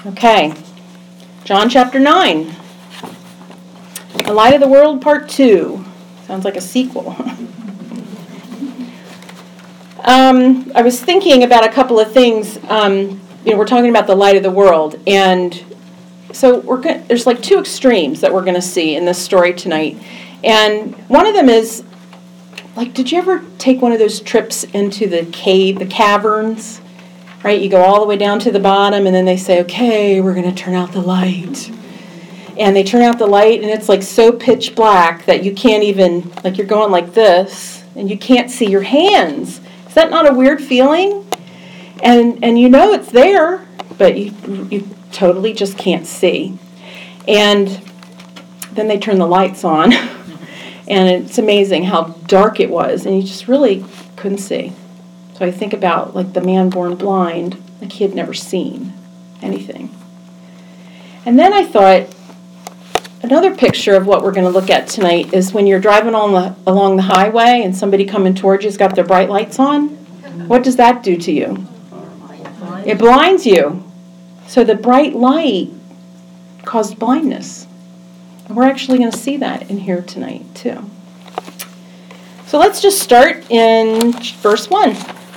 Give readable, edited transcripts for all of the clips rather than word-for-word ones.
Okay, John chapter 9. The Light of the World, part 2. Sounds like a sequel. I was thinking about a couple of things. We're talking about the light of the world, and so there's like two extremes that we're going to see in this story tonight. And one of them is, like, did you ever take one of those trips into the caverns? Right? You go all the way down to the bottom, and then they say, okay, we're going to turn out the light. And they turn out the light, and it's like so pitch black that you can't even, like, you're going like this, and you can't see your hands. Is that not a weird feeling? And you know it's there, but you totally just can't see. And then they turn the lights on, and it's amazing how dark it was, and you just really couldn't see. So I think about, like, the man born blind, like he had never seen anything. And then I thought, another picture of what we're going to look at tonight is when you're driving along the highway and somebody coming towards you has got their bright lights on. What does that do to you? It blinds you. So the bright light caused blindness. And we're actually going to see that in here tonight too. So let's just start in verse 1.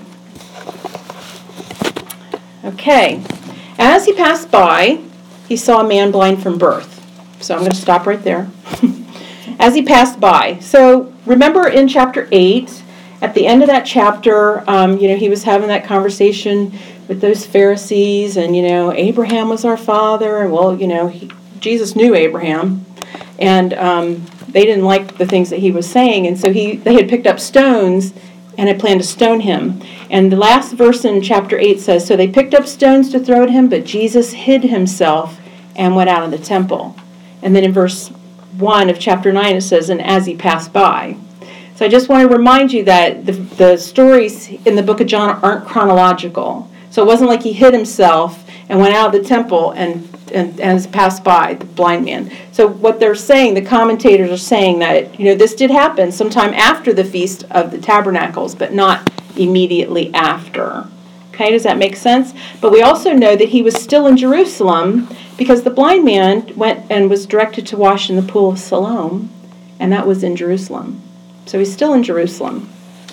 Okay. As he passed by, he saw a man blind from birth. So I'm going to stop right there. As he passed by. So remember in chapter 8, at the end of that chapter, he was having that conversation with those Pharisees, and, Abraham was our father. Well, Jesus knew Abraham, and they didn't like the things that he was saying, and so they had picked up stones and had planned to stone him. And the last verse in chapter 8 says, so they picked up stones to throw at him, but Jesus hid himself and went out of the temple. And then in verse 1 of chapter 9 it says, and as he passed by. So I just want to remind you that the stories in the book of John aren't chronological. So it wasn't like he hid himself and went out of the temple and as passed by, the blind man. So what they're saying, the commentators are saying that, this did happen sometime after the Feast of the Tabernacles, but not immediately after. Okay, does that make sense? But we also know that he was still in Jerusalem because the blind man went and was directed to wash in the pool of Siloam, and that was in Jerusalem. So he's still in Jerusalem.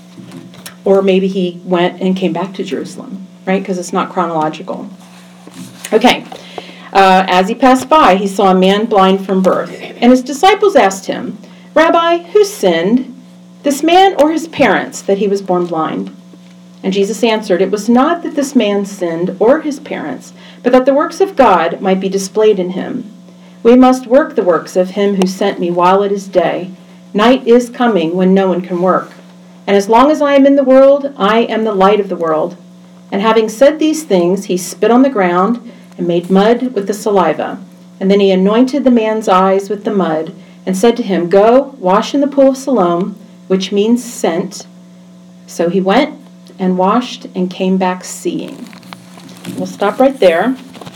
Or maybe he went and came back to Jerusalem, right? Because it's not chronological. Okay. As he passed by, he saw a man blind from birth. And his disciples asked him, Rabbi, who sinned, this man or his parents, that he was born blind? And Jesus answered, it was not that this man sinned or his parents, but that the works of God might be displayed in him. We must work the works of him who sent me while it is day. Night is coming when no one can work. And as long as I am in the world, I am the light of the world. And having said these things, he spit on the ground and made mud with the saliva. And then he anointed the man's eyes with the mud and said to him, go, wash in the pool of Siloam, which means sent. So he went and washed and came back seeing. We'll stop right there.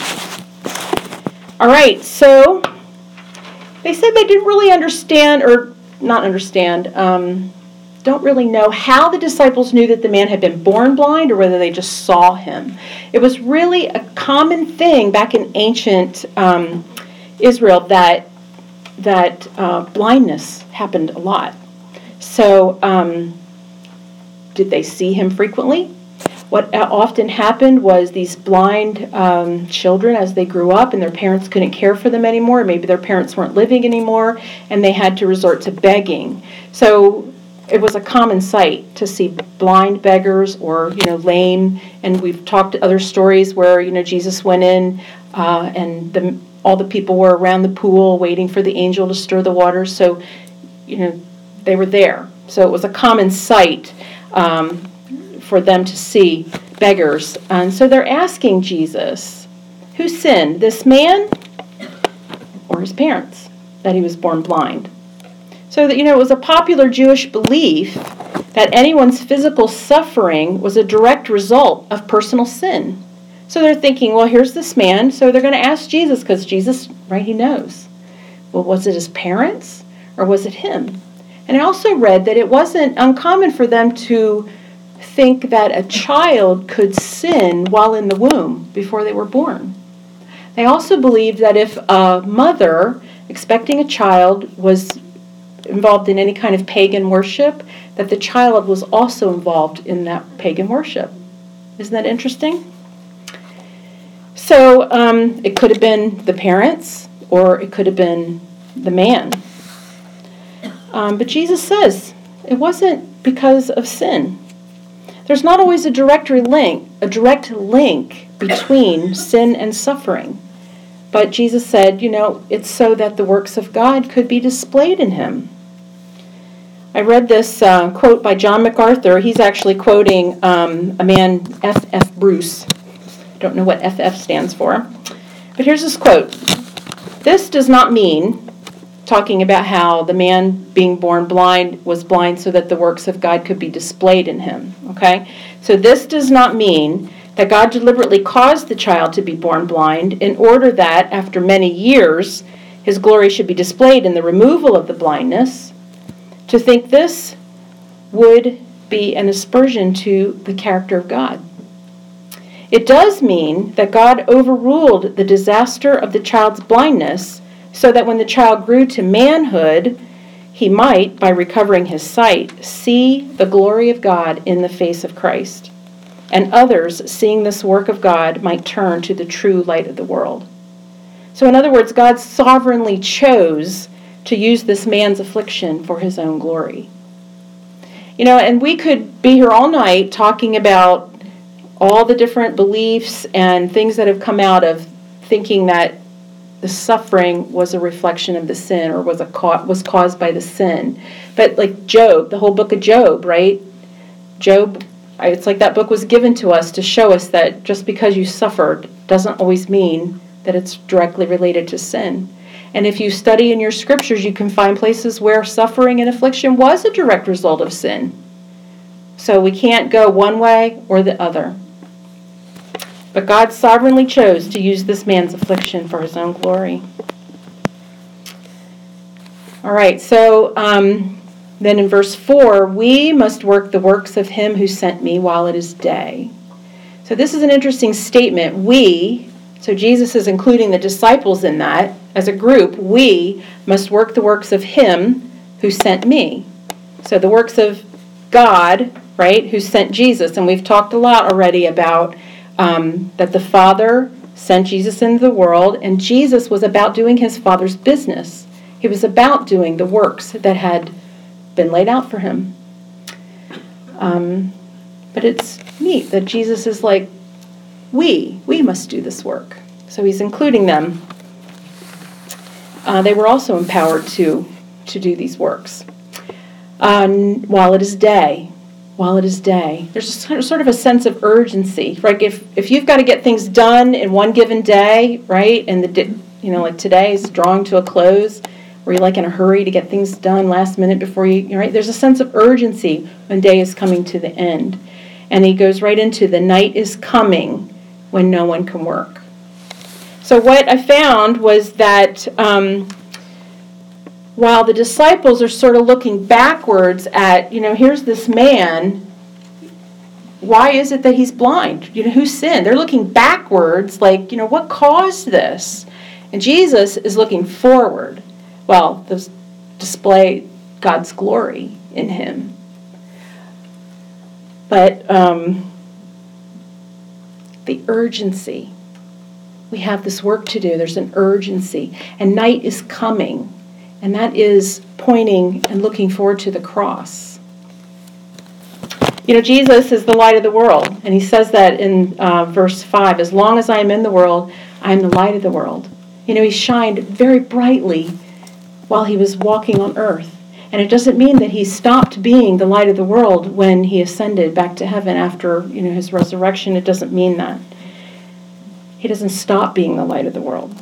All right, so they said they didn't really understand, or not understand, don't really know how the disciples knew that the man had been born blind or whether they just saw him. It was really a common thing back in ancient Israel that blindness happened a lot. So did they see him frequently? What often happened was these blind children, as they grew up and their parents couldn't care for them anymore, maybe their parents weren't living anymore, and they had to resort to begging. So it was a common sight to see blind beggars or, lame. And we've talked other stories where, Jesus went in and all the people were around the pool waiting for the angel to stir the water. So, they were there. So it was a common sight for them to see beggars. And so they're asking Jesus, who sinned, this man or his parents, that he was born blind? So that, it was a popular Jewish belief that anyone's physical suffering was a direct result of personal sin. So they're thinking, well, here's this man, so they're going to ask Jesus, because Jesus, right, he knows. Well, was it his parents or was it him? And I also read that it wasn't uncommon for them to think that a child could sin while in the womb before they were born. They also believed that if a mother expecting a child was involved in any kind of pagan worship, that the child was also involved in that pagan worship. Isn't that interesting? So it could have been the parents, or it could have been the man. But Jesus says it wasn't because of sin. There's not always a direct link between sin and suffering. But Jesus said, it's so that the works of God could be displayed in him. I read this quote by John MacArthur. He's actually quoting a man, F.F. Bruce. I don't know what F.F. stands for. But here's this quote. This does not mean, talking about how the man being born blind was blind so that the works of God could be displayed in him. Okay? So this does not mean that God deliberately caused the child to be born blind in order that, after many years, his glory should be displayed in the removal of the blindness. To think this would be an aspersion to the character of God. It does mean that God overruled the disaster of the child's blindness so that when the child grew to manhood, he might, by recovering his sight, see the glory of God in the face of Christ. And others, seeing this work of God, might turn to the true light of the world. So in other words, God sovereignly chose to use this man's affliction for his own glory. And we could be here all night talking about all the different beliefs and things that have come out of thinking that the suffering was a reflection of the sin or was caused by the sin. But like Job, the whole book of Job, right? Job, it's like that book was given to us to show us that just because you suffered doesn't always mean that it's directly related to sin. And if you study in your scriptures, you can find places where suffering and affliction was a direct result of sin. So we can't go one way or the other. But God sovereignly chose to use this man's affliction for his own glory. All right, so then in verse 4, we must work the works of him who sent me while it is day. So this is an interesting statement. So Jesus is including the disciples in that. As a group, we must work the works of him who sent me. So the works of God, right, who sent Jesus. And we've talked a lot already about that the Father sent Jesus into the world, and Jesus was about doing his Father's business. He was about doing the works that had been laid out for him. But it's neat that Jesus is like, we must do this work. So he's including them. They were also empowered to do these works. While it is day. There's sort of a sense of urgency. Right? If you've got to get things done in one given day, right, and like today is drawing to a close, or you're like in a hurry to get things done last minute before right? There's a sense of urgency when day is coming to the end. And he goes right into the night is coming when no one can work. So what I found was that while the disciples are sort of looking backwards at, here's this man, why is it that he's blind? Who sinned? They're looking backwards, like, what caused this? And Jesus is looking forward. Well, to display God's glory in him. But the urgency. We have this work to do. There's an urgency. And night is coming. And that is pointing and looking forward to the cross. Jesus is the light of the world. And he says that in verse 5. As long as I am in the world, I am the light of the world. He shined very brightly while he was walking on earth. And it doesn't mean that he stopped being the light of the world when he ascended back to heaven after his resurrection. It doesn't mean that. He doesn't stop being the light of the world.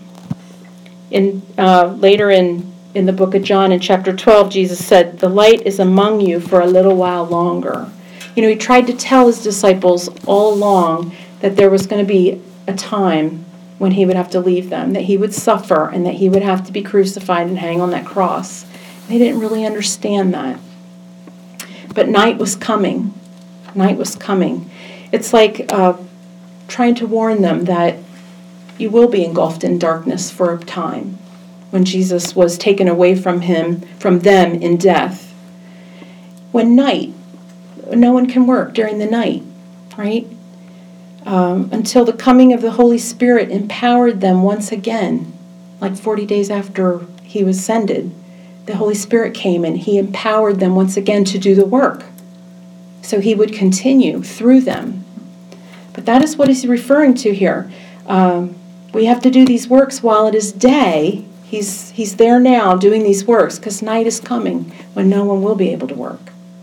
Later in the book of John, in chapter 12, Jesus said, the light is among you for a little while longer. He tried to tell his disciples all along that there was going to be a time when he would have to leave them, that he would suffer, and that he would have to be crucified and hang on that cross. They didn't really understand that. But night was coming. Night was coming. It's like trying to warn them that you will be engulfed in darkness for a time when Jesus was taken away from them in death. When night, no one can work during the night, right? Until the coming of the Holy Spirit empowered them once again, like 40 days after he was ascended. The Holy Spirit came and he empowered them once again to do the work. So he would continue through them. But that is what he's referring to here. We have to do these works while it is day. He's there now doing these works because night is coming when no one will be able to work.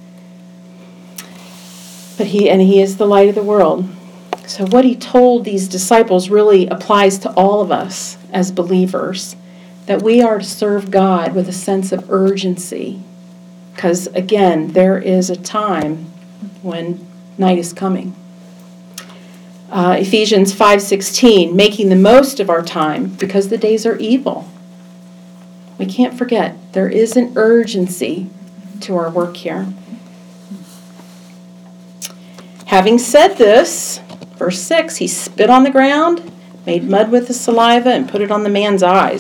But he is the light of the world. So what he told these disciples really applies to all of us as believers, that we are to serve God with a sense of urgency. Because, again, there is a time when night is coming. Ephesians 5:16, making the most of our time because the days are evil. We can't forget, there is an urgency to our work here. Having said this, verse 6, he spit on the ground, made mud with his saliva, and put it on the man's eyes.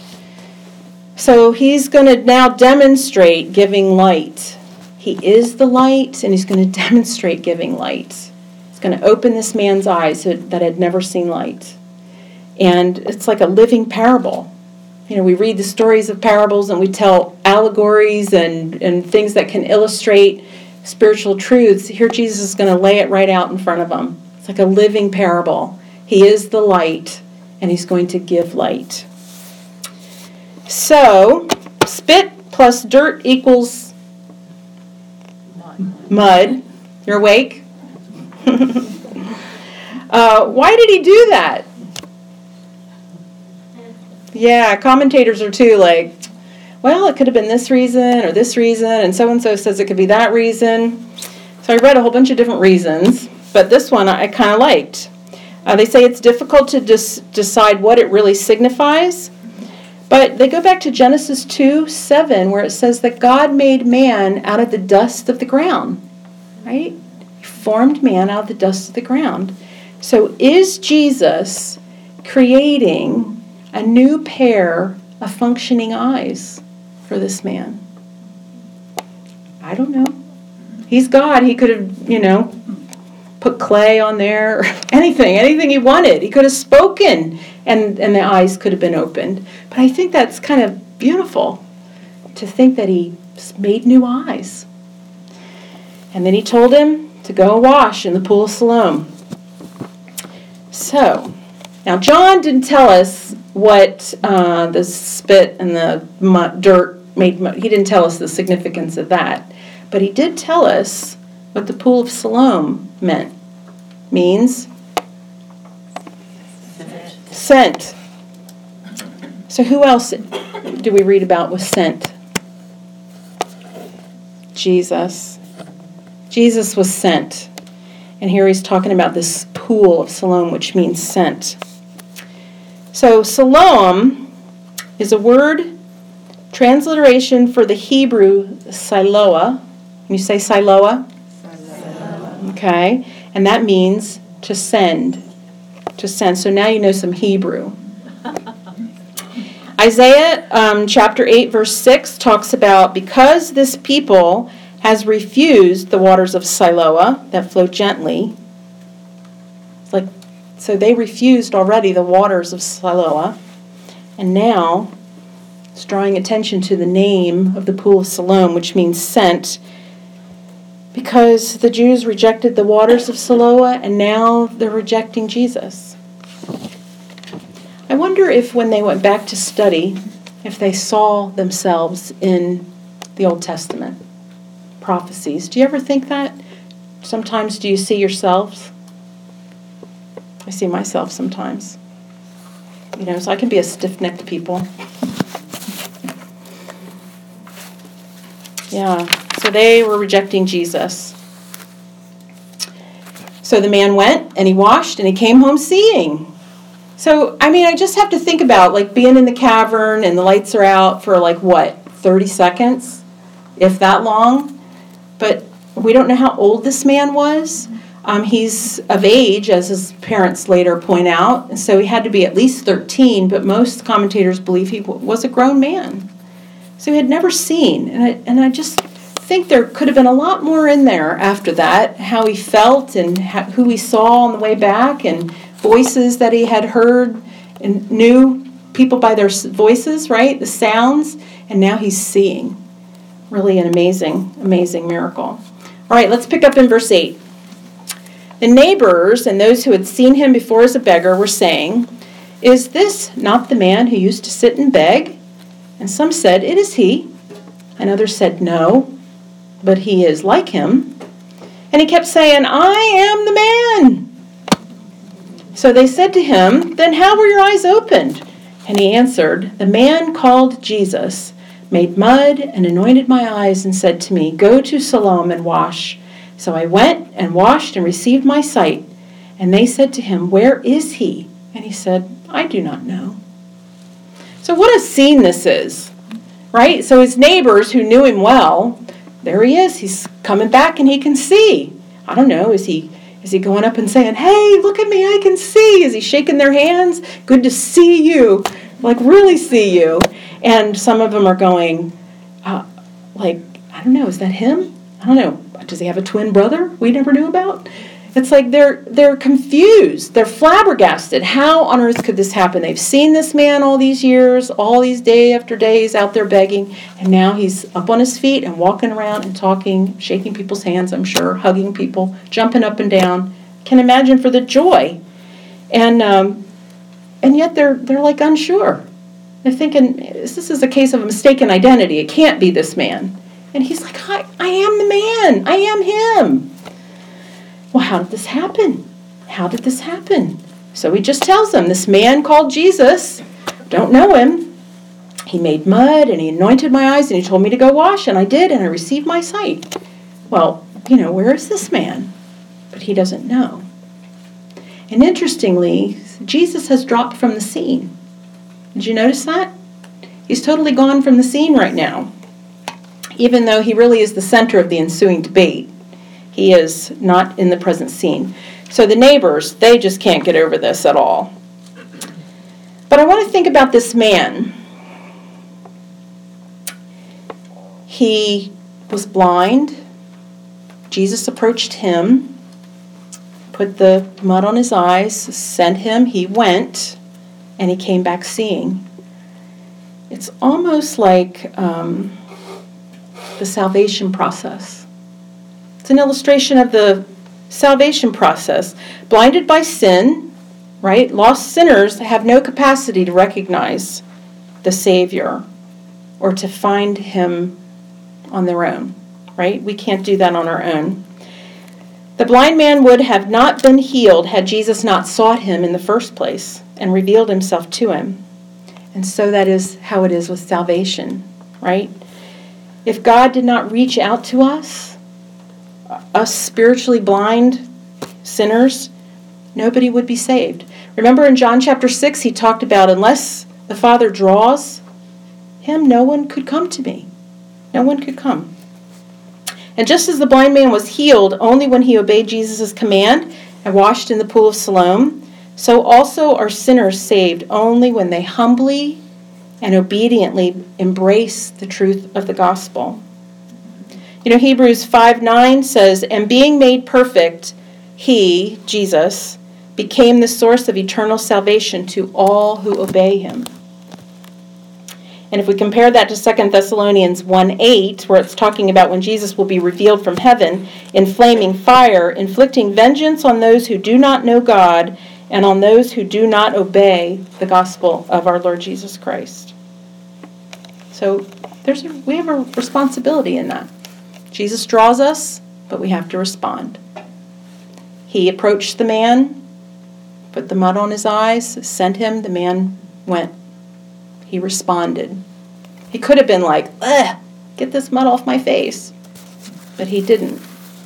So he's going to now demonstrate giving light. He is the light, and he's going to demonstrate giving light. He's going to open this man's eyes that had never seen light. And it's like a living parable. You know, we read the stories of parables and we tell allegories and things that can illustrate spiritual truths. Here Jesus is going to lay it right out in front of them. It's like a living parable. He is the light, and he's going to give light. So, spit plus dirt equals mud. You're awake? Why did he do that? Yeah, commentators are too like, well, it could have been this reason or this reason, and so says it could be that reason. So I read a whole bunch of different reasons, but this one I kind of liked. They say it's difficult to decide what it really signifies, but they go back to Genesis 2:7, where it says that God made man out of the dust of the ground, right? He formed man out of the dust of the ground. So is Jesus creating a new pair of functioning eyes for this man? I don't know. He's God. He could have, put clay on there, or anything he wanted. He could have spoken, and the eyes could have been opened. But I think that's kind of beautiful to think that he made new eyes. And then he told him to go wash in the pool of Siloam. So, now John didn't tell us what the spit and the dirt made. He didn't tell us the significance of that. But he did tell us what the pool of Siloam means sent. So who else do we read about was sent? Jesus. Jesus was sent. And here he's talking about this pool of Siloam, which means sent. So Siloam is a word transliteration for the Hebrew Siloah. Can you say Siloah? Siloah. Okay. And that means to send. To send. So now you know some Hebrew. Isaiah chapter 8 verse 6 talks about, because this people has refused the waters of Siloah that flow gently. So they refused already the waters of Siloah. And now it's drawing attention to the name of the pool of Siloam, which means sent, because the Jews rejected the waters of Siloah, and now they're rejecting Jesus. I wonder if when they went back to study, if they saw themselves in the Old Testament prophecies. Do you ever think that? Sometimes do you see yourselves? I see myself sometimes. So I can be a stiff-necked people. Yeah, so they were rejecting Jesus. So the man went, and he washed, and he came home seeing. So, I just have to think about, being in the cavern, and the lights are out for, 30 seconds? If that long? But we don't know how old this man was. He's of age, as his parents later point out, and so he had to be at least 13, but most commentators believe he was a grown man. So he had never seen, and I just think there could have been a lot more in there after that, how he felt and who he saw on the way back, and voices that he had heard and knew people by their voices, right, the sounds, and now he's seeing. Really an amazing, amazing miracle. All right, let's pick up in verse 8. The neighbors and those who had seen him before as a beggar were saying, "Is this not the man who used to sit and beg?" And some said, "It is he." And others said, "No, but he is like him." And he kept saying, "I am the man." So they said to him, "Then how were your eyes opened?" And he answered, "The man called Jesus made mud and anointed my eyes and said to me, 'Go to Siloam and wash.' So I went and washed and received my sight." And they said to him, "Where is he?" And he said, "I do not know." So what a scene this is, right? So his neighbors who knew him well, there he is. He's coming back and he can see. I don't know, is he going up and saying, "Hey, look at me, I can see"? Is he shaking their hands? "Good to see you," like really see you. And some of them are going, I don't know, is that him? I don't know. Does he have a twin brother we never knew about? It's like they're confused. They're flabbergasted. How on earth could this happen? They've seen this man all these years, all these day after days out there begging, and now he's up on his feet and walking around and talking, shaking people's hands, I'm sure, hugging people, jumping up and down. Can imagine for the joy. And yet they're like unsure. They're thinking, this is a case of a mistaken identity. It can't be this man. And he's like, I am the man. I am him. Well, how did this happen? How did this happen? So he just tells them, this man called Jesus, don't know him. He made mud and he anointed my eyes and he told me to go wash, and I did, and I received my sight. Well, where is this man? But he doesn't know. And interestingly, Jesus has dropped from the scene. Did you notice that? He's totally gone from the scene right now. Even though he really is the center of the ensuing debate, he is not in the present scene. So the neighbors, they just can't get over this at all. But I want to think about this man. He was blind. Jesus approached him, put the mud on his eyes, sent him, he went, and he came back seeing. It's almost like the salvation process. It's an illustration of the salvation process. Blinded by sin, right? Lost sinners have no capacity to recognize the Savior or to find him on their own, right? We can't do that on our own. The blind man would have not been healed had Jesus not sought him in the first place and revealed himself to him. And so that is how it is with salvation, right? If God did not reach out to us spiritually blind sinners, nobody would be saved. Remember in John chapter 6, he talked about, unless the Father draws him, no one could come to me. No one could come. And just as the blind man was healed only when he obeyed Jesus' command and washed in the pool of Siloam, so also are sinners saved only when they humbly and obediently embrace the truth of the gospel. Hebrews 5:9 says, "And being made perfect, he, Jesus, became the source of eternal salvation to all who obey him." And if we compare that to 2 Thessalonians 1:8, where it's talking about when Jesus will be revealed from heaven in flaming fire, inflicting vengeance on those who do not know God and on those who do not obey the gospel of our Lord Jesus Christ. So we have a responsibility in that. Jesus draws us, but we have to respond. He approached the man, put the mud on his eyes, sent him, the man went. He responded. He could have been like, "Ugh, get this mud off my face," but he didn't.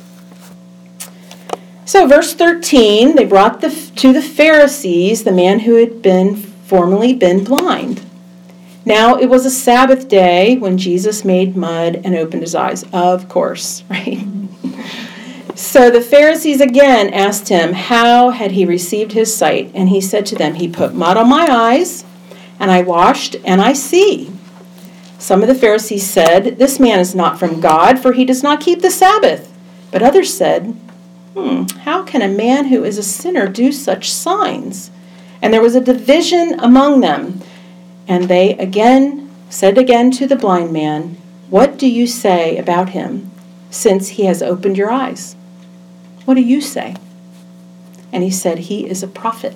So verse 13, they brought to the Pharisees the man who had formerly been blind. Now it was a Sabbath day when Jesus made mud and opened his eyes. Of course, right? So the Pharisees again asked him how had he received his sight, and he said to them, he put mud on my eyes, and I washed, and I see. Some of the Pharisees said, this man is not from God, for he does not keep the Sabbath. But others said, how can a man who is a sinner do such signs? And there was a division among them. And they said again to the blind man, what do you say about him, since he has opened your eyes? What do you say? And he said, he is a prophet.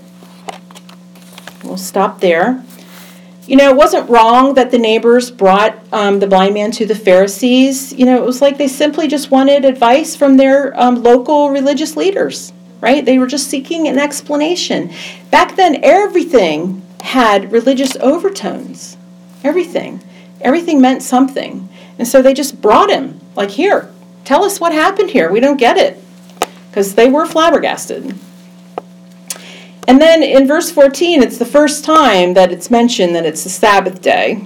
We'll stop there. It wasn't wrong that the neighbors brought the blind man to the Pharisees. It was like they simply just wanted advice from their local religious leaders, right? They were just seeking an explanation. Back then, everything had religious overtones. Everything meant something. And so they just brought him, like, here, tell us what happened here. We don't get it. Because they were flabbergasted. And then in verse 14, it's the first time that it's mentioned that it's the Sabbath day.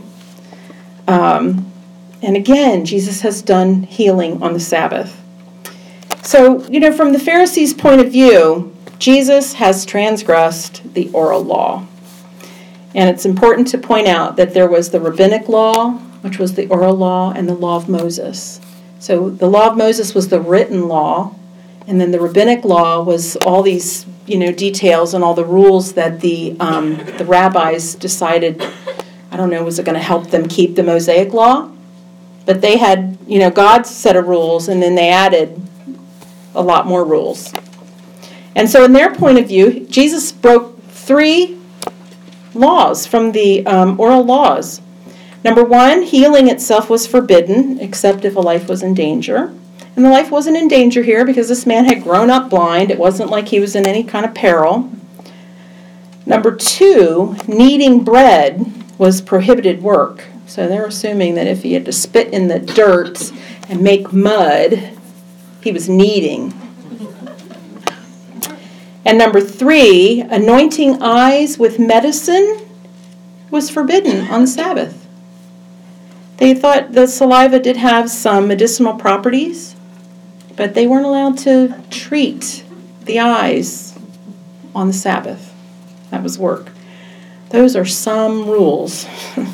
And again, Jesus has done healing on the Sabbath. So, from the Pharisees' point of view, Jesus has transgressed the oral law. And it's important to point out that there was the rabbinic law, which was the oral law, and the law of Moses. So the law of Moses was the written law, and then the rabbinic law was all these, details and all the rules that the rabbis decided, was it going to help them keep the Mosaic law? But they had, God's set of rules, and then they added a lot more rules. And so in their point of view, Jesus broke 3 laws from the oral laws. Number 1, healing itself was forbidden, except if a life was in danger. And the life wasn't in danger here because this man had grown up blind. It wasn't like he was in any kind of peril. Number 2, kneading bread was prohibited work. So they're assuming that if he had to spit in the dirt and make mud, he was kneading. And number 3, anointing eyes with medicine was forbidden on the Sabbath. They thought the saliva did have some medicinal properties, but they weren't allowed to treat the eyes on the Sabbath. That was work. Those are some rules.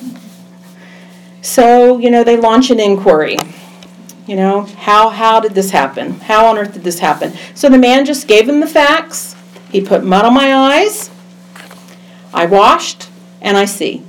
So, they launch an inquiry. How did this happen? How on earth did this happen? So the man just gave them the facts. He put mud on my eyes. I washed, and I see.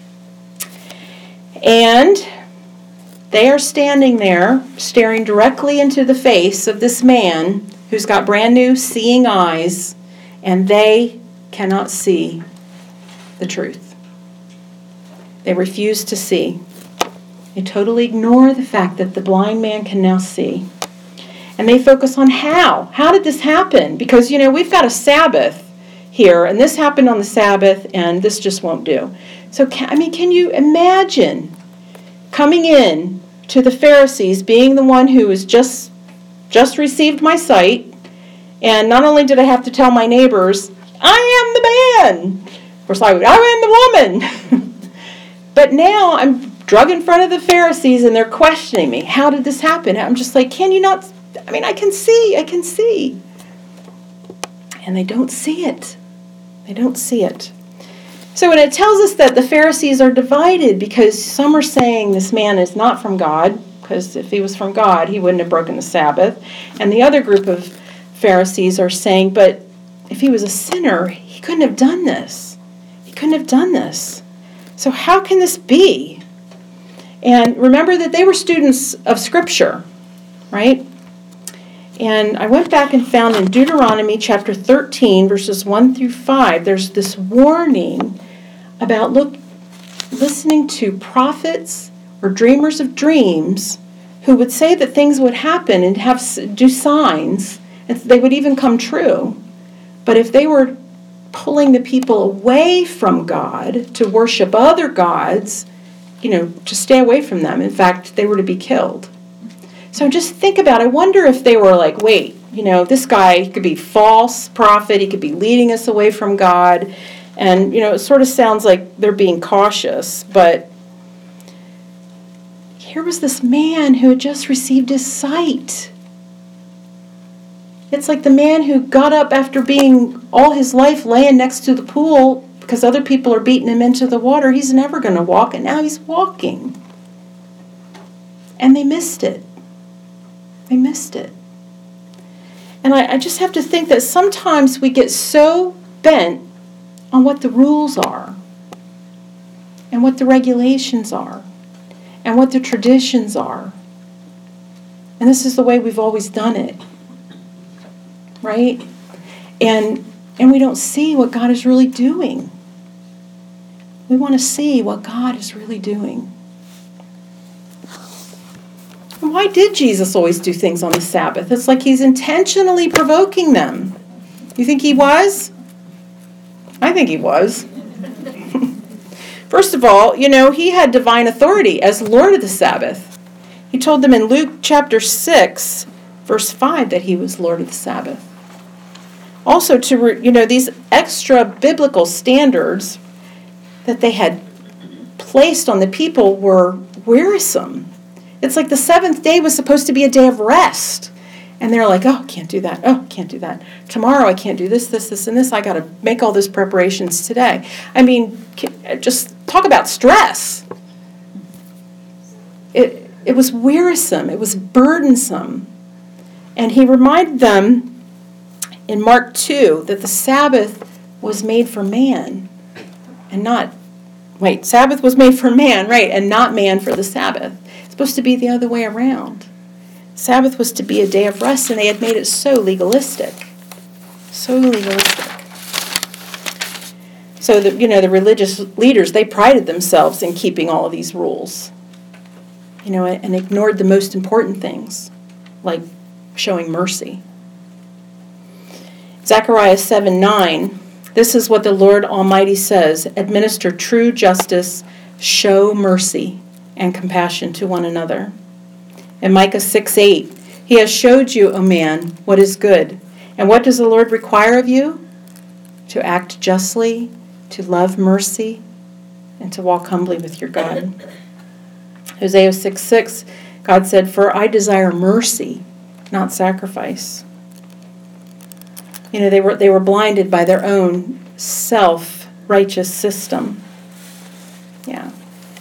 And they are standing there, staring directly into the face of this man who's got brand new seeing eyes, and they cannot see the truth. They refuse to see. They totally ignore the fact that the blind man can now see. And they focus on how. How did this happen? Because, we've got a Sabbath here, and this happened on the Sabbath, and this just won't do. So, can you imagine coming in to the Pharisees, being the one who has just received my sight, and not only did I have to tell my neighbors, I am the man. Of course, I am the woman. But now I'm drug in front of the Pharisees, and they're questioning me. How did this happen? I'm just like, can you not? I can see. And they don't see it. They don't see it. So when it tells us that the Pharisees are divided because some are saying this man is not from God, because if he was from God, he wouldn't have broken the Sabbath. And the other group of Pharisees are saying, but if he was a sinner, he couldn't have done this. He couldn't have done this. So how can this be? And remember that they were students of Scripture, right? And I went back and found in Deuteronomy chapter 13, verses 1 through 5, there's this warning about listening to prophets or dreamers of dreams who would say that things would happen and do signs, and they would even come true. But if they were pulling the people away from God to worship other gods, to stay away from them. In fact, they were to be killed. So just think about it. I wonder if they were like, wait, this guy could be false prophet. He could be leading us away from God. And, it sort of sounds like they're being cautious. But here was this man who had just received his sight. It's like the man who got up after being all his life laying next to the pool because other people are beating him into the water. He's never going to walk, and now he's walking. And they missed it. They missed it. And I just have to think that sometimes we get so bent on what the rules are, and what the regulations are, and what the traditions are. And this is the way we've always done it. Right? And we don't see what God is really doing. We want to see what God is really doing. And why did Jesus always do things on the Sabbath? It's like he's intentionally provoking them. You think he was? I think he was. First of all, he had divine authority as Lord of the Sabbath. He told them in Luke chapter 6, verse 5, that he was Lord of the Sabbath. Also, these extra biblical standards that they had placed on the people were wearisome. It's like the seventh day was supposed to be a day of rest. And they're like, oh, can't do that. Oh, can't do that. Tomorrow I can't do this, and this. I got to make all those preparations today. I mean, just talk about stress. It was wearisome. It was burdensome. And he reminded them in Mark 2 that the Sabbath was made for man and not, Sabbath was made for man, right, and not man for the Sabbath. It's supposed to be the other way around. Sabbath was to be a day of rest, and they had made it so legalistic. So legalistic. So, the religious leaders, they prided themselves in keeping all of these rules, and ignored the most important things, like showing mercy. Zechariah 7:9, this is what the Lord Almighty says: administer true justice, show mercy and compassion to one another. And Micah 6:8, he has showed you, O man, what is good. And what does the Lord require of you? To act justly, to love mercy, and to walk humbly with your God. Hosea 6:6, God said, for I desire mercy, not sacrifice. They were blinded by their own self-righteous system. Yeah.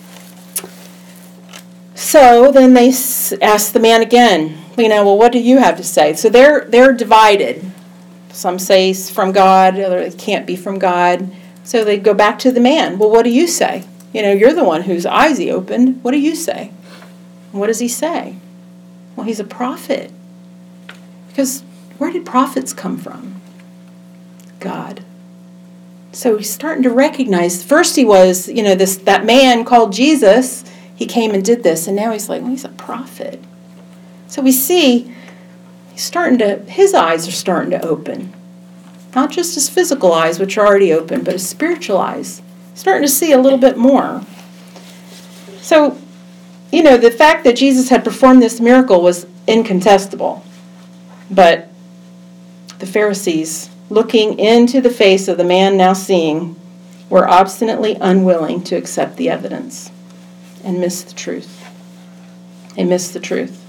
So then they asked the man again, what do you have to say? So they're divided. Some say it's from God, others it can't be from God. So they go back to the man. Well, what do you say? You're the one whose eyes he opened. What do you say? And what does he say? Well, he's a prophet. Because where did prophets come from? God. So he's starting to recognize, first he was, that man called Jesus, he came and did this, and now he's like, well, he's a prophet. So we see his eyes are starting to open. Not just his physical eyes, which are already open, but his spiritual eyes. Starting to see a little bit more. So, the fact that Jesus had performed this miracle was incontestable. But the Pharisees, looking into the face of the man now seeing, were obstinately unwilling to accept the evidence and missed the truth. They missed the truth.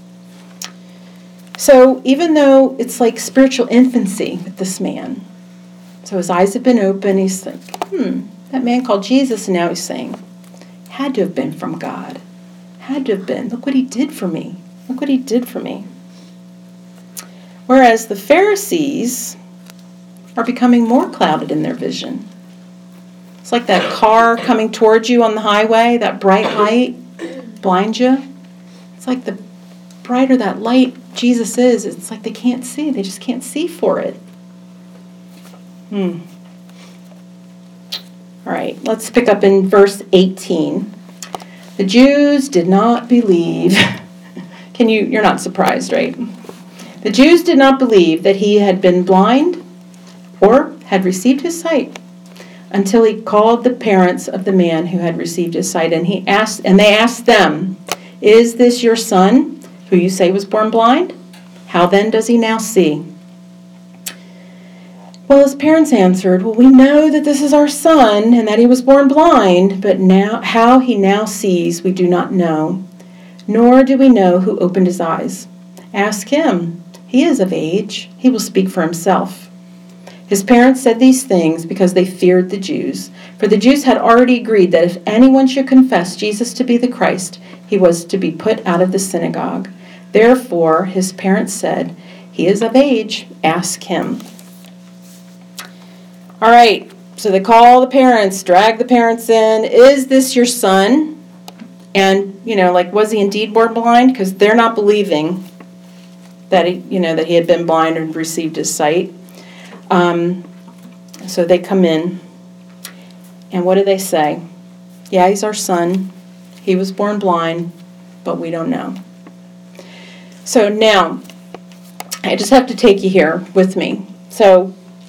So even though it's like spiritual infancy with this man, so his eyes have been open, he's like, that man called Jesus, and now he's saying, had to have been from God. Had to have been. Look what he did for me. Look what he did for me. Whereas the Pharisees are becoming more clouded in their vision. It's like that car coming towards you on the highway, that bright light blinds you. It's like the brighter that light Jesus is, it's like they can't see. They just can't see for it. All right, let's pick up in verse 18. The Jews did not believe. You're not surprised, right? The Jews did not believe that he had been blind or had received his sight until he called the parents of the man who had received his sight, and they asked them, is this your son, who you say was born blind? How then does he now see? Well, his parents answered, well, we know that this is our son and that he was born blind, but now how he now sees we do not know, nor do we know who opened his eyes. Ask him. He is of age. He will speak for himself." His parents said these things because they feared the Jews. For the Jews had already agreed that if anyone should confess Jesus to be the Christ, he was to be put out of the synagogue. Therefore, his parents said, "He is of age. Ask him." All right, so they call the parents, drag the parents in. "Is this your son?" And, was he indeed born blind? Because they're not believing that he had been blind and received his sight. So they come in, and what do they say? "Yeah, he's our son. He was born blind, but we don't know." So now, I just have to take you here with me. So,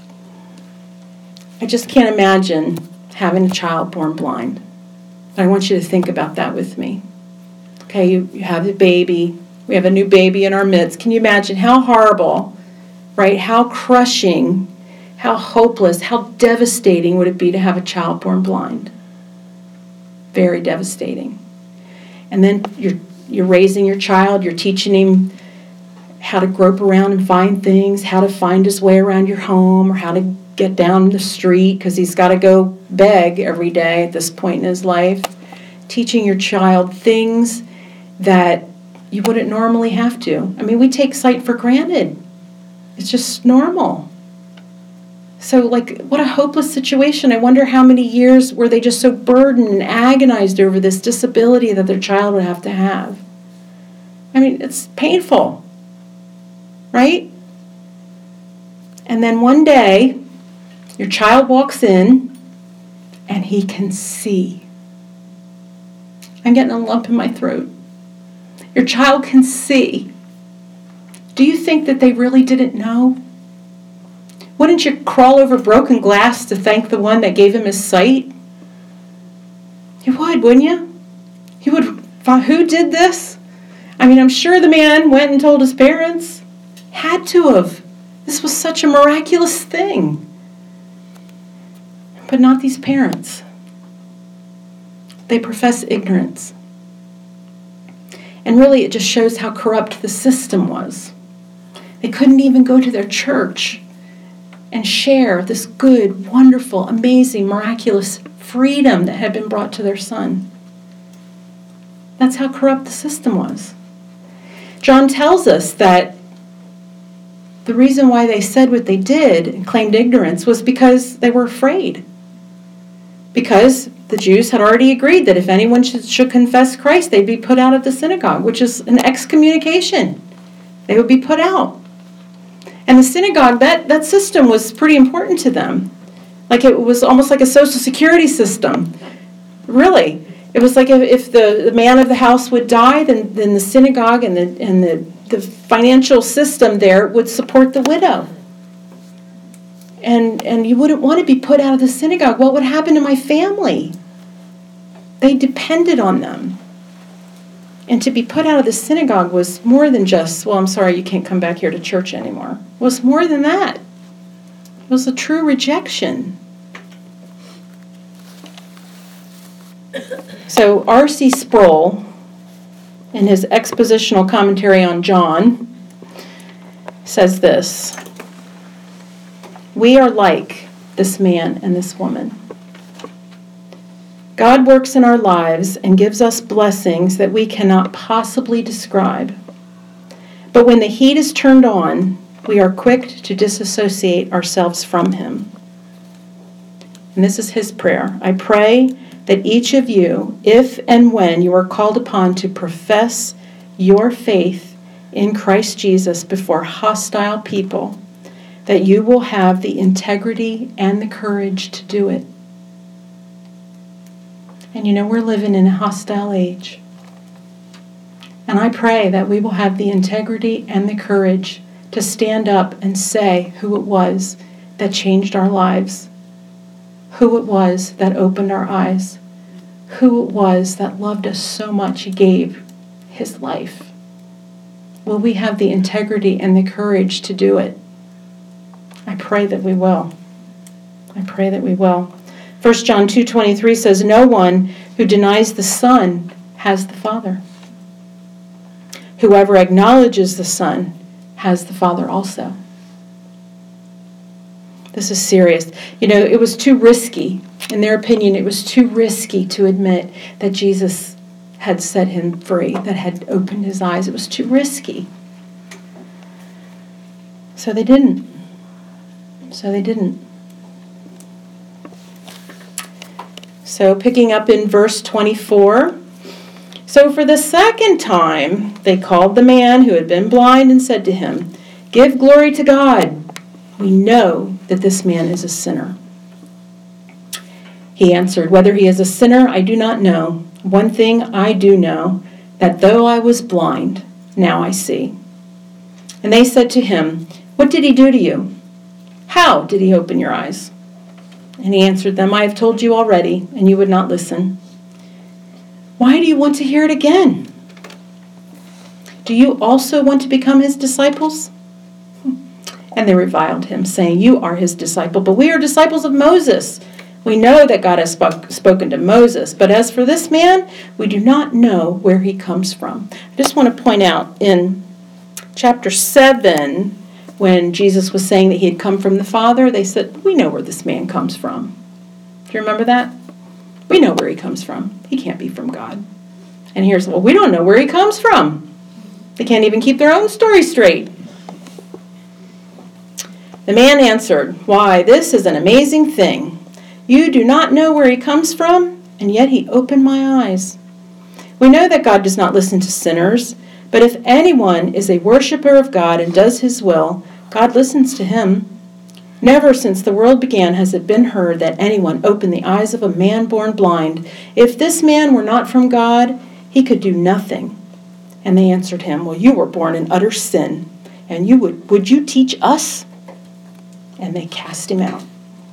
I just can't imagine having a child born blind. I want you to think about that with me. Okay, you have a baby. We have a new baby in our midst. Can you imagine how horrible, right? How crushing, how hopeless, how devastating would it be to have a child born blind? Very devastating. And then you're raising your child. You're teaching him how to grope around and find things, how to find his way around your home, or how to get down the street because he's got to go beg every day at this point in his life. Teaching your child things that you wouldn't normally have to. I mean, we take sight for granted. It's just normal. So, what a hopeless situation. I wonder how many years were they just so burdened and agonized over this disability that their child would have to have. I mean, it's painful, right? And then one day, your child walks in, and he can see. I'm getting a lump in my throat. Your child can see. Do you think that they really didn't know? Wouldn't you crawl over broken glass to thank the one that gave him his sight? You would, wouldn't you? You would. Who did this? I mean, I'm sure the man went and told his parents. Had to have. This was such a miraculous thing. But not these parents. They profess ignorance. And really, it just shows how corrupt the system was. They couldn't even go to their church and share this good, wonderful, amazing, miraculous freedom that had been brought to their son. That's how corrupt the system was. John tells us that the reason why they said what they did and claimed ignorance was because they were afraid. Because the Jews had already agreed that if anyone should confess Christ, they'd be put out of the synagogue, which is an excommunication. They would be put out. And the synagogue, that system was pretty important to them. It was almost like a social security system. Really. It was like if the man of the house would die, then the synagogue and the financial system there would support the widow. And you wouldn't want to be put out of the synagogue. What would happen to my family? They depended on them. And to be put out of the synagogue was more than just, well, I'm sorry, you can't come back here to church anymore. It was more than that. It was a true rejection. So R.C. Sproul, in his expositional commentary on John, says this: "We are like this man and this woman. God works in our lives and gives us blessings that we cannot possibly describe. But when the heat is turned on, we are quick to disassociate ourselves from him." And this is his prayer. "I pray that each of you, if and when you are called upon to profess your faith in Christ Jesus before hostile people, that you will have the integrity and the courage to do it." And we're living in a hostile age. And I pray that we will have the integrity and the courage to stand up and say who it was that changed our lives, who it was that opened our eyes, who it was that loved us so much he gave his life. Will we have the integrity and the courage to do it? I pray that we will. I pray that we will. 1 John 2:23 says, "No one who denies the Son has the Father. Whoever acknowledges the Son has the Father also. This is serious. It was too risky. In their opinion, it was too risky to admit that Jesus had set him free, that had opened his eyes. It was too risky. So they didn't. So picking up in verse 24. So for the second time, they called the man who had been blind and said to him, "Give glory to God. We know that this man is a sinner." He answered, "Whether he is a sinner, I do not know. One thing I do know, that though I was blind, now I see." And they said to him, "What did he do to you? How did he open your eyes?" And he answered them, "I have told you already, and you would not listen. Why do you want to hear it again? Do you also want to become his disciples?" And they reviled him, saying, "You are his disciple, but we are disciples of Moses. We know that God has spoken to Moses, but as for this man, we do not know where he comes from." I just want to point out in chapter 7, when Jesus was saying that he had come from the Father, they said, "We know where this man comes from." Do you remember that? We know where he comes from. He can't be from God. And here's, well, we don't know where he comes from. They can't even keep their own story straight. The man answered, "Why, this is an amazing thing. You do not know where he comes from, and yet he opened my eyes. We know that God does not listen to sinners, but if anyone is a worshiper of God and does his will, God listens to him. Never since the world began has it been heard that anyone opened the eyes of a man born blind. If this man were not from God, he could do nothing." And they answered him, "Well, you were born in utter sin, and would you teach us?" And they cast him out.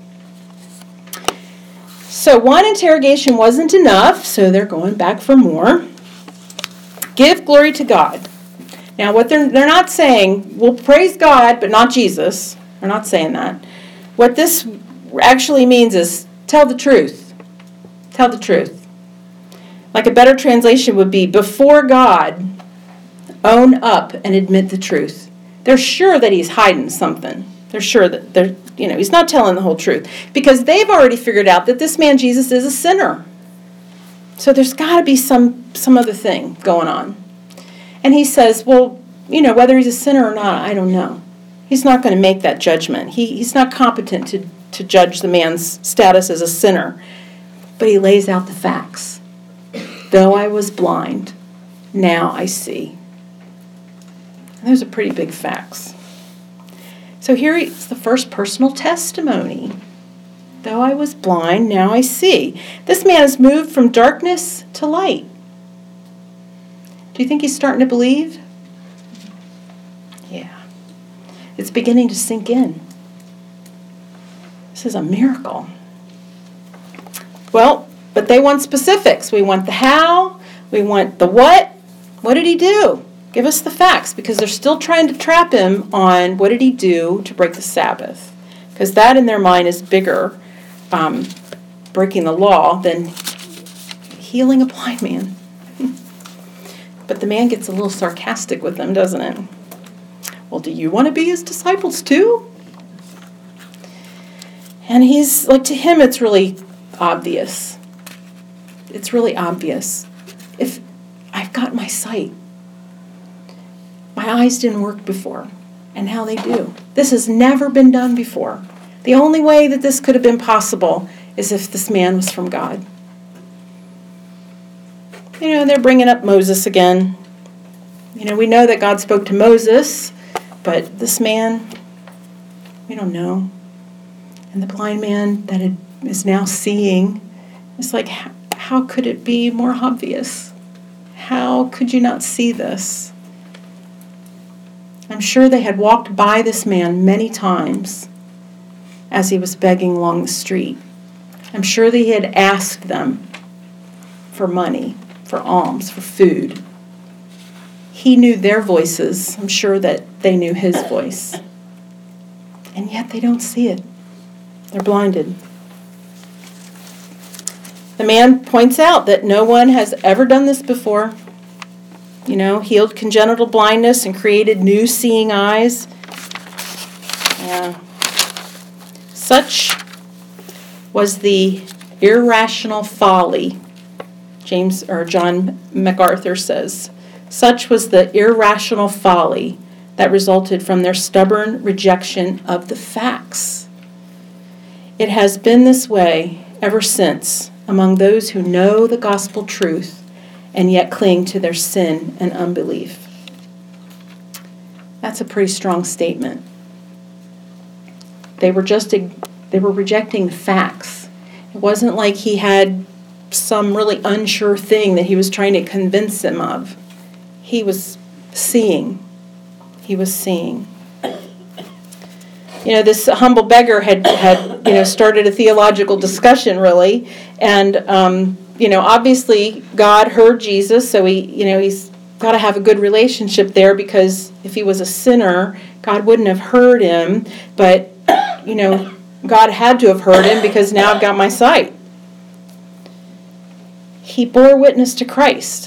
So one interrogation wasn't enough, so they're going back for more. Give glory to God. Now, what they're not saying, well, praise God, but not Jesus. They're not saying that. What this actually means is tell the truth. Tell the truth. Like a better translation would be, before God, own up and admit the truth. They're sure that he's hiding something. They're sure that he's not telling the whole truth. Because they've already figured out that this man Jesus is a sinner. So there's got to be some other thing going on. And he says, well, whether he's a sinner or not, I don't know. He's not going to make that judgment. He's not competent to judge the man's status as a sinner. But he lays out the facts. Though I was blind, now I see. And those are pretty big facts. So here is the first personal testimony. Though I was blind, now I see. This man has moved from darkness to light. Do you think he's starting to believe? Yeah. It's beginning to sink in. This is a miracle. Well, but they want specifics. We want the how. We want the what. What did he do? Give us the facts, because they're still trying to trap him on what did he do to break the Sabbath. Because that in their mind is bigger, breaking the law, than healing a blind man. But the man gets a little sarcastic with them, doesn't it? Well, do you want to be his disciples too? And he's like, to him, it's really obvious. It's really obvious. If I've got my sight, my eyes didn't work before, and now they do. This has never been done before. The only way that this could have been possible is if this man was from God. They're bringing up Moses again. We know that God spoke to Moses, but this man, we don't know. And the blind man that is now seeing, it's like, how could it be more obvious? How could you not see this? I'm sure they had walked by this man many times as he was begging along the street. I'm sure they had asked them for money, for alms, for food. He knew their voices. I'm sure that they knew his voice. And yet they don't see it. They're blinded. The man points out that no one has ever done this before. healed congenital blindness and created new seeing eyes. Yeah. Such was the irrational folly, John MacArthur says, such was the irrational folly that resulted from their stubborn rejection of the facts. It has been this way ever since among those who know the gospel truth and yet cling to their sin and unbelief. That's a pretty strong statement. They were rejecting the facts. It wasn't like he had some really unsure thing that he was trying to convince them of. He was seeing. He was seeing. This humble beggar had started a theological discussion, really, and obviously God heard Jesus, so he's got to have a good relationship there, because if he was a sinner, God wouldn't have heard him, but God had to have heard him, because now I've got my sight. He bore witness to Christ.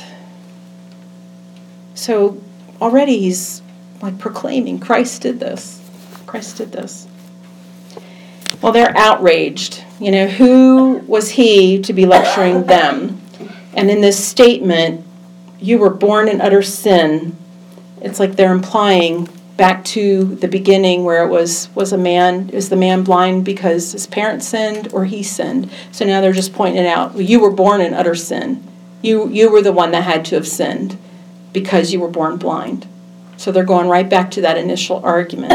So already he's proclaiming, Christ did this. Christ did this. Well, they're outraged. Who was he to be lecturing them? And in this statement, you were born in utter sin, it's like they're implying back to the beginning where is the man blind because his parents sinned or he sinned? So now they're just pointing it out. You were born in utter sin. You were the one that had to have sinned because you were born blind. So they're going right back to that initial argument.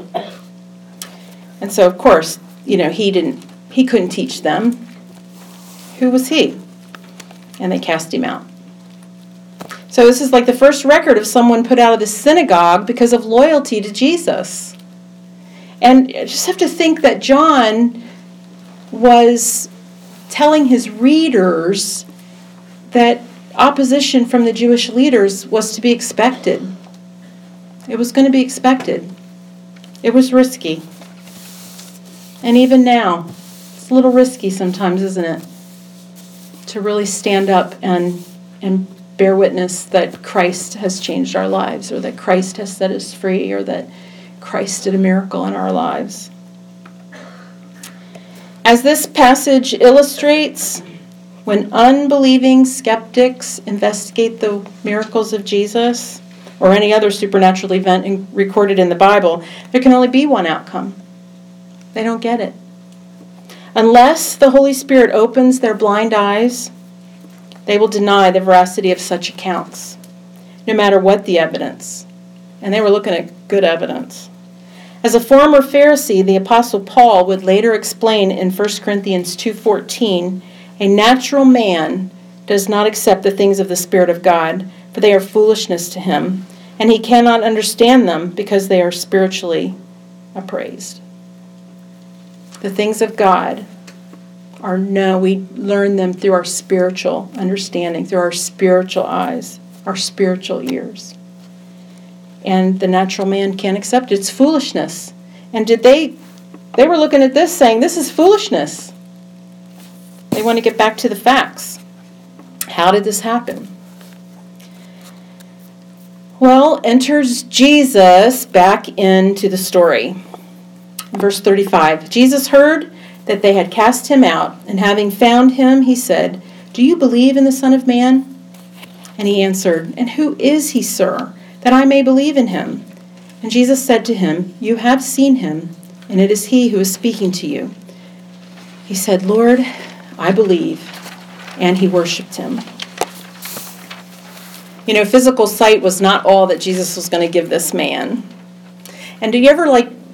And so, of course, he couldn't teach them. Who was he? And they cast him out. So this is like the first record of someone put out of the synagogue because of loyalty to Jesus. And you just have to think that John was telling his readers that opposition from the Jewish leaders was to be expected. It was going to be expected. It was risky. And even now, it's a little risky sometimes, isn't it? To really stand up and bear witness that Christ has changed our lives, or that Christ has set us free, or that Christ did a miracle in our lives. As this passage illustrates, when unbelieving skeptics investigate the miracles of Jesus or any other supernatural event recorded in the Bible, there can only be one outcome. They don't get it. Unless the Holy Spirit opens their blind eyes, they will deny the veracity of such accounts, no matter what the evidence. And they were looking at good evidence. As a former Pharisee, the Apostle Paul would later explain in 1 Corinthians 2:14, a natural man does not accept the things of the Spirit of God, for they are foolishness to him, and he cannot understand them because they are spiritually appraised. The things of God we learn them through our spiritual understanding, through our spiritual eyes, our spiritual ears. And the natural man can't accept it. It's foolishness. And they were looking at this saying, this is foolishness. They want to get back to the facts. How did this happen? Well, enters Jesus back into the story. Verse 35, Jesus heard that they had cast him out, and having found him, he said, "Do you believe in the Son of Man?" And he answered, "And who is he, sir, that I may believe in him?" And Jesus said to him, "You have seen him, and it is he who is speaking to you." He said, "Lord, I believe," and he worshipped him. Physical sight was not all that Jesus was going to give this man. And do you ever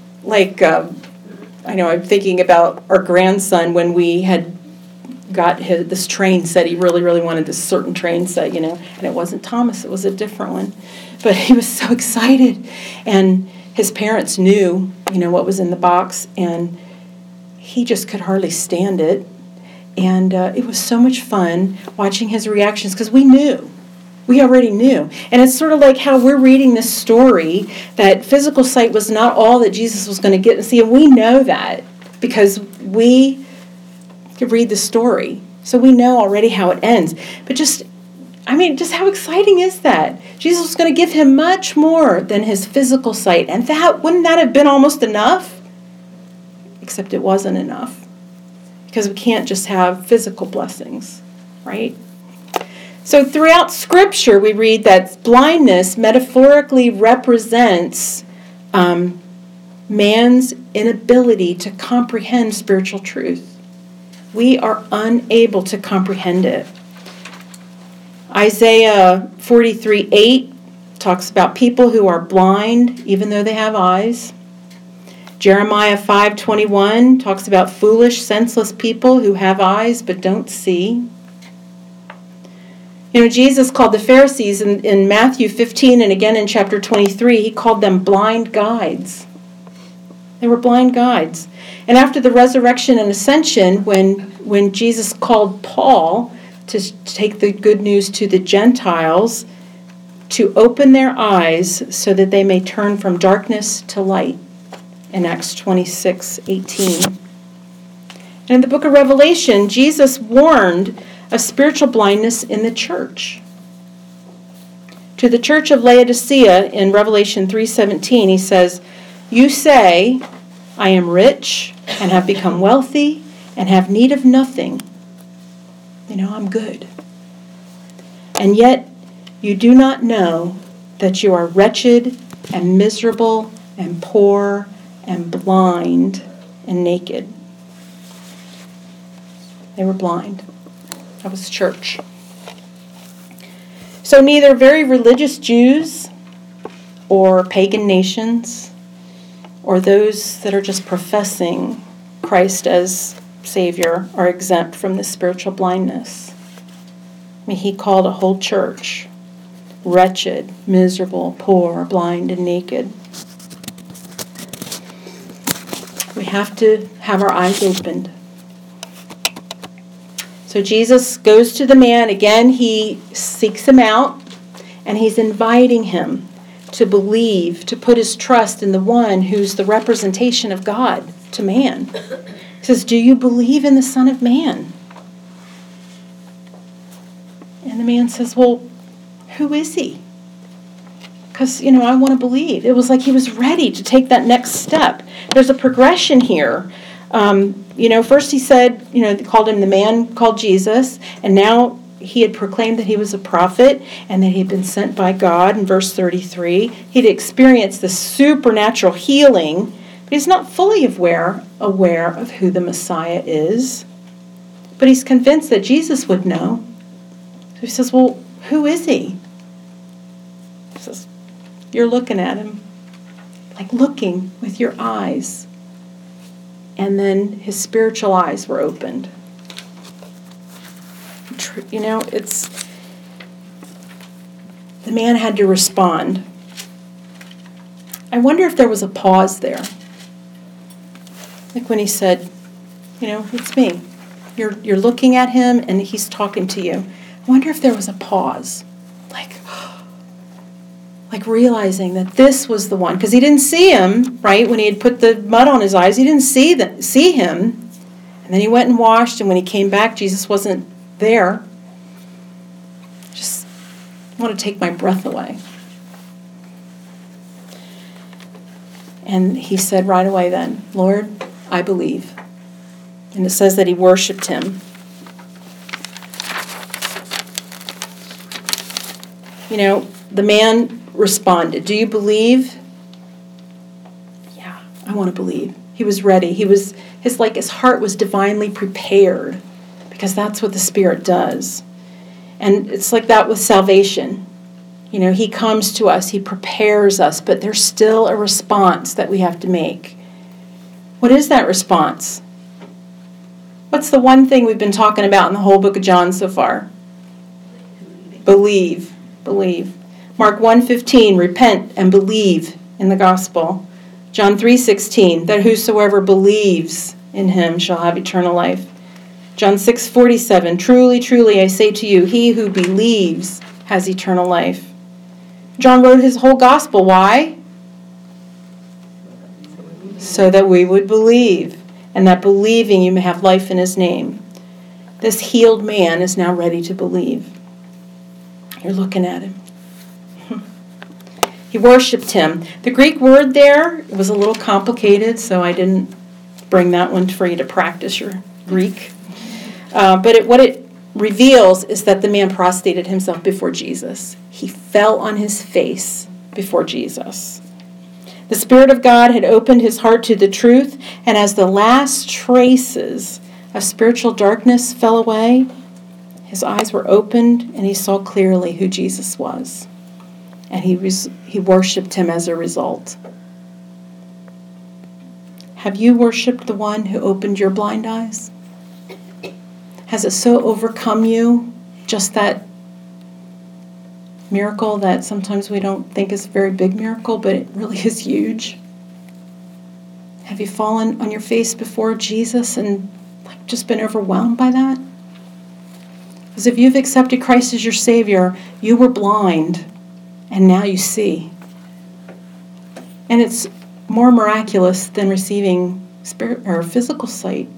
I know I'm thinking about our grandson when we had got this train set. He really, really wanted this certain train set, and it wasn't Thomas, it was a different one. But he was so excited. And his parents knew, what was in the box, and he just could hardly stand it. And it was so much fun watching his reactions, because we knew. We already knew. And it's sort of like how we're reading this story, that physical sight was not all that Jesus was going to get and see. And we know that because we could read the story. So we know already how it ends. But I mean, just how exciting is that? Jesus was going to give him much more than his physical sight. And wouldn't that have been almost enough? Except it wasn't enough. Because we can't just have physical blessings, right? So throughout Scripture, we read that blindness metaphorically represents man's inability to comprehend spiritual truth. We are unable to comprehend it. Isaiah 43:8 talks about people who are blind even though they have eyes. Jeremiah 5:21 talks about foolish, senseless people who have eyes but don't see. You know, Jesus called the Pharisees in Matthew 15 and again in chapter 23, he called them blind guides. They were blind guides. And after the resurrection and ascension, when Jesus called Paul to take the good news to the Gentiles, to open their eyes so that they may turn from darkness to light, in Acts 26:18. And in the book of Revelation, Jesus warned of spiritual blindness in the church. To the church of Laodicea in Revelation 3:17, he says, "You say, I am rich and have become wealthy and have need of nothing. You know, I'm good. And yet you do not know that you are wretched and miserable and poor and blind and naked." They were blind. That was church. So neither very religious Jews or pagan nations or those that are just professing Christ as Savior are exempt from this spiritual blindness. I mean, he called a whole church wretched, miserable, poor, blind, and naked. We have to have our eyes opened. So Jesus goes to the man. Again, he seeks him out, and he's inviting him to believe, to put his trust in the one who's the representation of God to man. He says, "Do you believe in the Son of Man?" And the man says, "Well, who is he? Because, I want to believe." It was like he was ready to take that next step. There's a progression here. First he said, they called him the man called Jesus, and now he had proclaimed that he was a prophet and that he had been sent by God in verse 33. He'd experienced the supernatural healing, but he's not fully aware of who the Messiah is. But he's convinced that Jesus would know. So he says, "Well, who is he?" He says, "You're looking at him, like looking with your eyes." And then his spiritual eyes were opened. The man had to respond. I wonder if there was a pause there. Like when he said, "It's me." You're looking at him and he's talking to you. I wonder if there was a pause. Like realizing that this was the one. Because he didn't see him, right? When he had put the mud on his eyes, he didn't see him. And then he went and washed, and when he came back, Jesus wasn't there. Just want to take my breath away. And he said right away then, "Lord, I believe." And it says that he worshiped him. The man responded, "Do you believe?" "Yeah, I want to believe." He was ready. His heart was divinely prepared, because that's what the Spirit does. And it's like that with salvation. He comes to us, he prepares us, but there's still a response that we have to make. What is that response? What's the one thing we've been talking about in the whole book of John so far? Believe. Mark 1:15, repent and believe in the gospel. John 3:16, that whosoever believes in him shall have eternal life. John 6:47, truly, truly, I say to you, he who believes has eternal life. John wrote his whole gospel. Why? So that we would believe, and that believing you may have life in his name. This healed man is now ready to believe. You're looking at him. He worshipped him. The Greek word there was a little complicated, so I didn't bring that one for you to practice your Greek. But what it reveals is that the man prostrated himself before Jesus. He fell on his face before Jesus. The Spirit of God had opened his heart to the truth, and as the last traces of spiritual darkness fell away, his eyes were opened and he saw clearly who Jesus was. And he worshipped him as a result. Have you worshipped the one who opened your blind eyes? Has it so overcome you, just that miracle that sometimes we don't think is a very big miracle, but it really is huge? Have you fallen on your face before Jesus and just been overwhelmed by that? Because if you've accepted Christ as your Savior, you were blind and now you see. And it's more miraculous than receiving spirit or physical sight.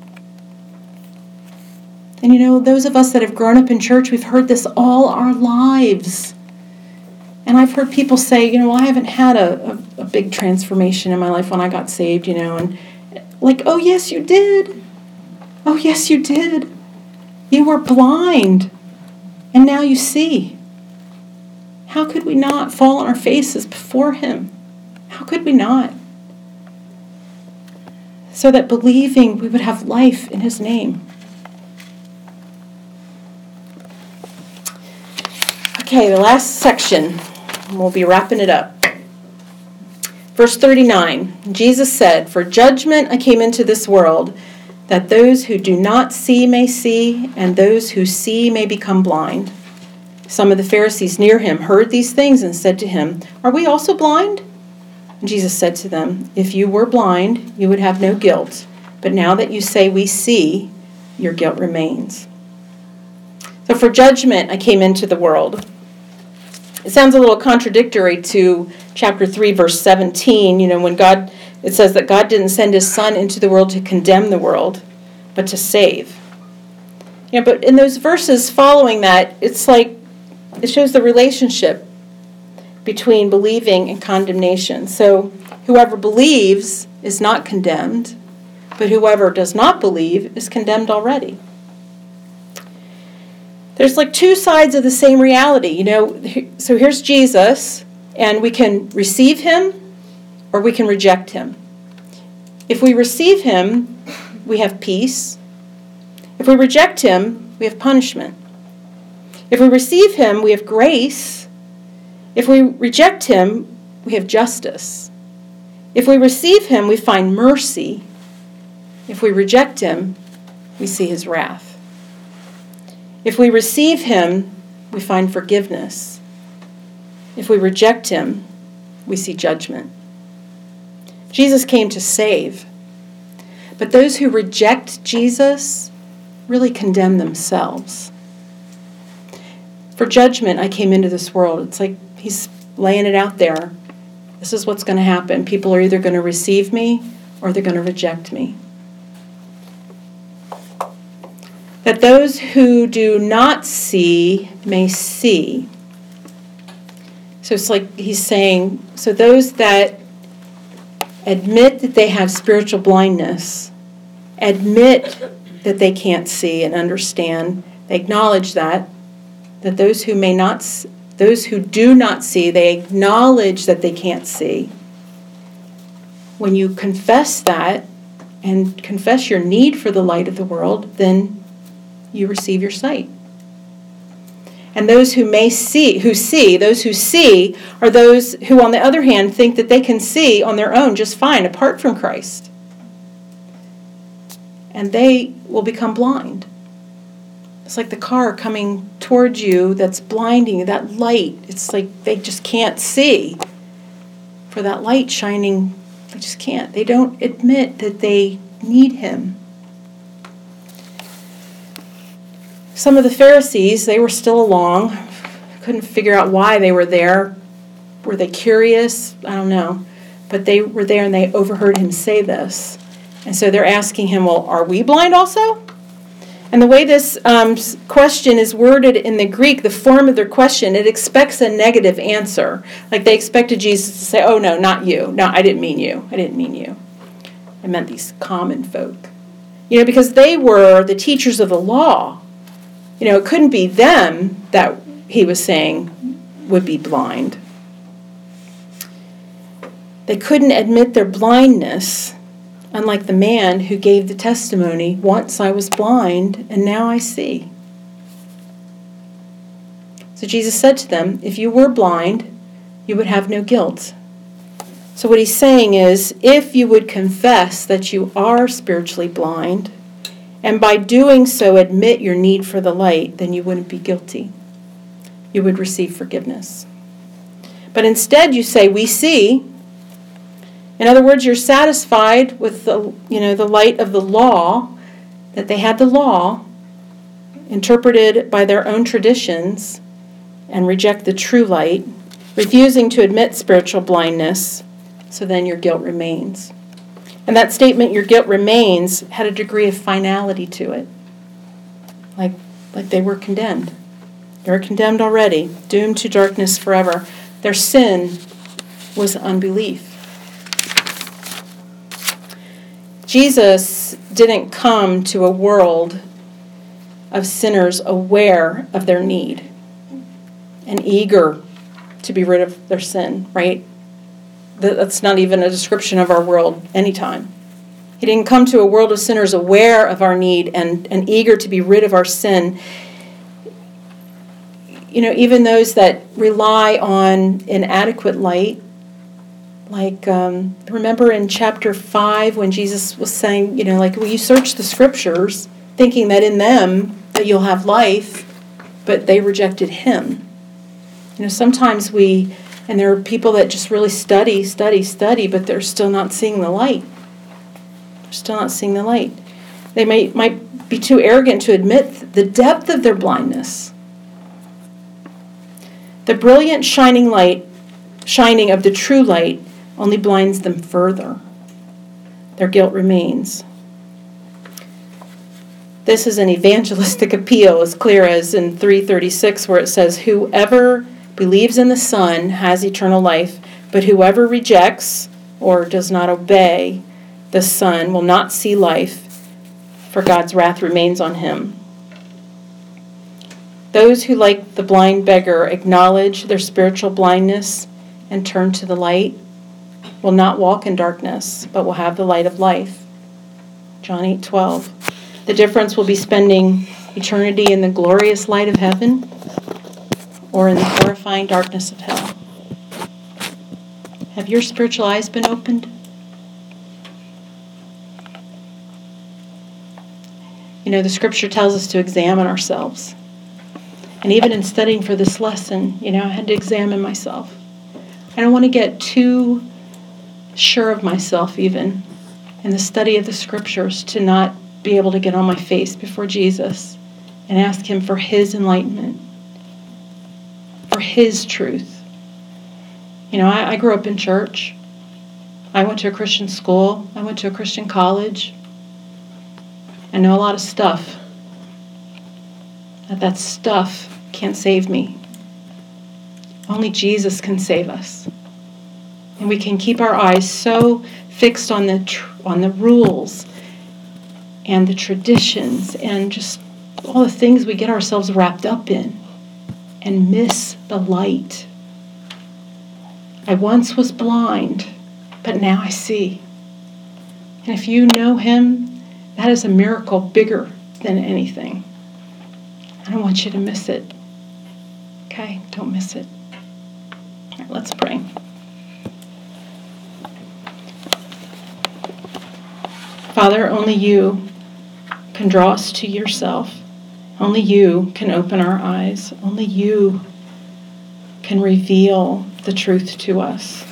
And those of us that have grown up in church, we've heard this all our lives. And I've heard people say, I haven't had a big transformation in my life when I got saved, and like, oh, yes, you did. Oh, yes, you did. You were blind, and now you see. How could we not fall on our faces before him? How could we not? So that believing we would have life in his name. Okay, the last section. We'll be wrapping it up. Verse 39, Jesus said, "For judgment I came into this world, that those who do not see may see, and those who see may become blind." Some of the Pharisees near him heard these things and said to him, "Are we also blind?" And Jesus said to them, "If you were blind, you would have no guilt. But now that you say we see, your guilt remains." So for judgment I came into the world. It sounds a little contradictory to chapter 3, verse 17, when it says that God didn't send his Son into the world to condemn the world, but to save. But in those verses following that, it's like it shows the relationship between believing and condemnation. So whoever believes is not condemned, but whoever does not believe is condemned already. There's like two sides of the same reality, So here's Jesus, and we can receive him or we can reject him. If we receive him, we have peace. If we reject him, we have punishment. If we receive him, we have grace. If we reject him, we have justice. If we receive him, we find mercy. If we reject him, we see his wrath. If we receive him, we find forgiveness. If we reject him, we see judgment. Jesus came to save. But those who reject Jesus really condemn themselves. For judgment, I came into this world. It's like he's laying it out there. This is what's going to happen. People are either going to receive me or they're going to reject me. That those who do not see may see. So it's like he's saying, so those that admit that they have spiritual blindness, admit that they can't see and understand, they acknowledge that those who do not see, they acknowledge that they can't see. When you confess that and confess your need for the light of the world, then you receive your sight. And those who see are those who, on the other hand, think that they can see on their own just fine apart from Christ. And they will become blind. It's like the car coming towards you that's blinding you, that light. It's like they just can't see. For that light shining, they just can't. They don't admit that they need him. Some of the Pharisees, they were still along, couldn't figure out why they were there. Were they curious? I don't know. But they were there and they overheard him say this. And so they're asking him, well, are we blind also? And the way this question is worded in the Greek, the form of their question, it expects a negative answer. Like they expected Jesus to say, oh, no, not you. No, I didn't mean you. I didn't mean you. I meant these common folk. Because they were the teachers of the law. It couldn't be them that he was saying would be blind. They couldn't admit their blindness, unlike the man who gave the testimony, once I was blind and now I see. So Jesus said to them, if you were blind, you would have no guilt. So what he's saying is, if you would confess that you are spiritually blind, and by doing so admit your need for the light, then you wouldn't be guilty. You would receive forgiveness. But instead you say, we see. In other words, you're satisfied with the light of the law, that they had the law interpreted by their own traditions and reject the true light, refusing to admit spiritual blindness, so then your guilt remains. And that statement, your guilt remains, had a degree of finality to it. Like they were condemned. They were condemned already, doomed to darkness forever. Their sin was unbelief. Jesus didn't come to a world of sinners aware of their need and eager to be rid of their sin, right? That's not even a description of our world anytime. He didn't come to a world of sinners aware of our need and eager to be rid of our sin. Even those that rely on inadequate light, like, remember in chapter 5 when Jesus was saying, will you search the scriptures, thinking that in them that you'll have life, but they rejected him. Sometimes and there are people that just really study, but they're still not seeing the light. They're still not seeing the light. They might be too arrogant to admit the depth of their blindness. The brilliant shining of the true light only blinds them further. Their guilt remains. This is an evangelistic appeal, as clear as in 3:36, where it says, whoever believes in the Son has eternal life, but whoever rejects or does not obey the Son will not see life, for God's wrath remains on him. Those who, like the blind beggar, acknowledge their spiritual blindness and turn to the light will not walk in darkness, but will have the light of life. John 8:12. The difference will be spending eternity in the glorious light of heaven or in the horrifying darkness of hell. Have your spiritual eyes been opened? The scripture tells us to examine ourselves. And even in studying for this lesson, I had to examine myself. I don't want to get too sure of myself even in the study of the scriptures to not be able to get on my face before Jesus and ask him for his enlightenment, for his truth. I grew up in church. I went to a Christian school. I went to a Christian college. I know a lot of stuff. That stuff can't save me. Only Jesus can save us. And we can keep our eyes so fixed on the rules and the traditions and just all the things we get ourselves wrapped up in and miss the light. I once was blind, but now I see. And if you know him, that is a miracle bigger than anything. I don't want you to miss it. Okay? Don't miss it. All right, let's pray. Father, only you can draw us to yourself. Only you can open our eyes. Only you can reveal the truth to us.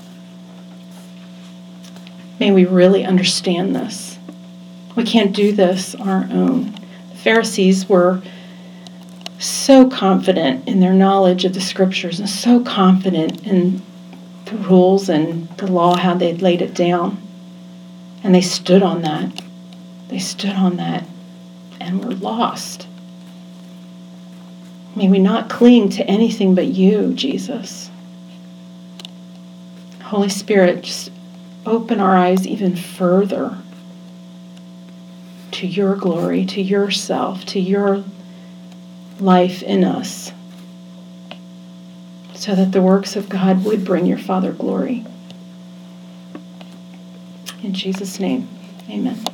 May we really understand this. We can't do this on our own. The Pharisees were so confident in their knowledge of the scriptures and so confident in the rules and the law, how they'd laid it down. And they stood on that. They stood on that. and we're lost. May we not cling to anything but you, Jesus. Holy Spirit, just open our eyes even further to your glory, to yourself, to your life in us, so that the works of God would bring your Father glory. In Jesus' name, amen.